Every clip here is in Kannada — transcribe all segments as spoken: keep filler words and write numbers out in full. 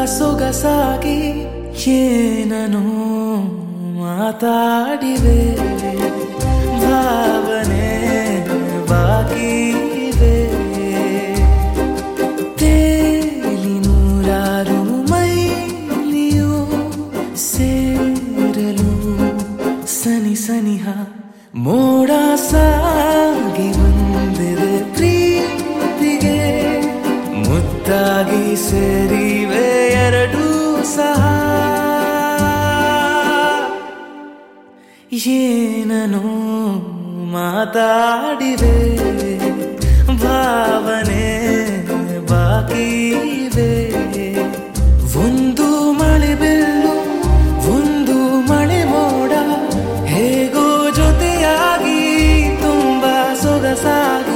ಸೊಗಸಾಗಿ ಏನನೋ ಮಾತಾಡಿವೆ, ಭಾವನೆ ಬಾಕಿ ಇವೆ. ತೇಲಿ ನೂರಾರು ಮೈಲಿಯು ಸೇರಲು ಸನಿ ಸನಿಹ ಮೋಡ ಸಾಗಿ ಬಂದಿದೆ ಪ್ರೀತಿಗೆ, ಮುತ್ತಾಗಿ ಸೇರಿವೆ ಎರಡೂ ಸಹ. ಏನನೋ ಮಾತಾಡಿವೆ, ಭಾವನೆ ಬಾಕಿ ಇವೆ. ಒಂದು ಮಳೆ ಬೆಲ್ಲು ಒಂದು ಮಳೆ ಮೋಡ, ಹೇಗೋ ಜೊತೆಯಾಗಿ ತುಂಬಾ ಸೊಗಸಾಗಿ.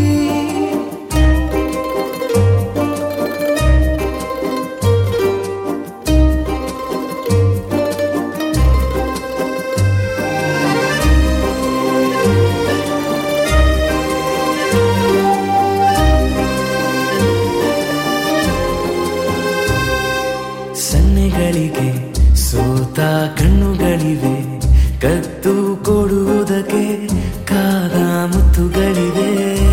ಸನ್ನೆಗಳಿಗೆ ಸೋತ ಕಣ್ಣುಗಳಿವೆ, ಕತ್ತು ಕೊಡುವುದಕ್ಕೆ ಕಾದ ಮುತ್ತುಗಳಿವೆ.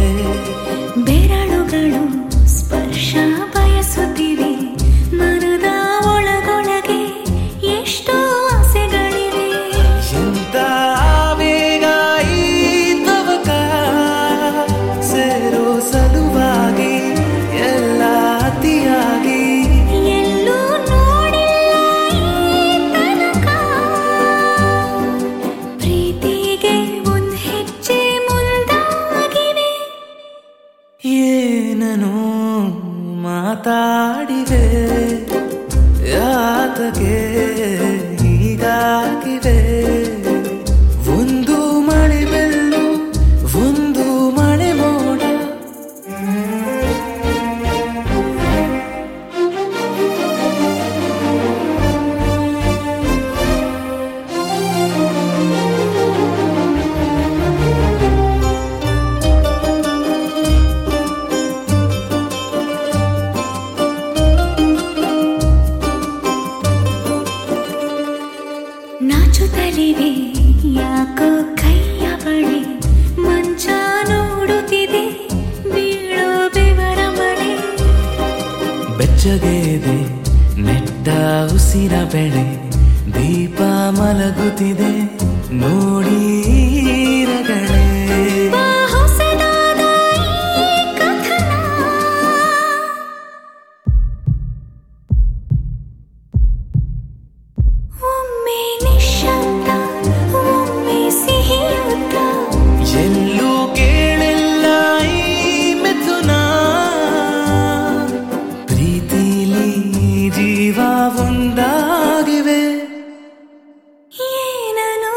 ಬೆರಳುಗಳು ಸ್ಪರ್ಶ ಬಯಸುತ್ತಿವೆ, ಮನದ ಒಳಗೊಳಗೆ ಎಷ್ಟೋ ಆಸೆಗಳಿವೆ. ಎಂತ ಬೇಗ ಈ ತವಕ ಸೇರೋ ಸಲುವಾಗಿ ಎಲ್ಲ ಅತಿಯಾಗಿ. ಎಲ್ಲೂ ನೋಡಿಲ್ಲ ಈ ತನಕ, ಪ್ರೀತಿಗೆ ಒಂದ್ ಹೆಜ್ಜೆ ಮುಂದಾಗಿವೆ. ಏನನೋ ಮಾತಾಡಿವೆ, ಯಾತಕ್ಕೆ ಹೀಗಾಗಿವೆ. ಒಂದು ಮಳೆ ಬೆಲ್ಲು ಒಂದು ಮಳೆ ಮೋಡ, ನಾಚುತ್ತಲಿವೆ ಯಾಕೋ ಕೈಯ ಬಳಿ, ಮಂಚ ನೋಡುತ್ತಿದೆ ಬೀಳೋ ಬೆವರ ಮಳೆ. ಬೆಚ್ಚಗೆದೆ ನೆಟ್ಟ ಉಸಿರ ಬೆಳೆ, ದೀಪ ಮಲಗುತ್ತಿದೆ ನೋಡಿ ರಗಳೇ. ಬಾ ಹೊಸದಾದ ಈ ಕಥನ, ಒಮ್ಮೆ ನಿಶ್ಶಬ್ದ ಒಮ್ಮೆ ಸಿಹಿಯುತ್ತ. ಎಲ್ಲೂ ಕೇಳಿಲ್ಲ ಈ ಮಿಥುನ, ಪ್ರೀತಿಲಿ ಜೀವ ಒಂದಾಗಿವೆ. ಏನನೋ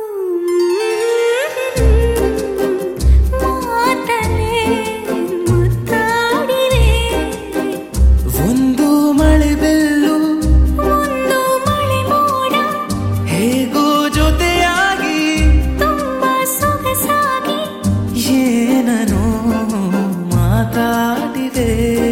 ಮಾತನೆ ಮುತ್ತಾಡಿವೆ, ಒಂದು ಮಳೆ ಬೆಲ್ಲು ಒಂದು ಮಳೆ ಮೋಡ, ಹೇಗೋ ಜೊತೆಯಾಗಿ ತುಂಬಾ ಸೊಗಸಾಗಿ. ಏನನೋ ಮಾತಾಡಿವೆ.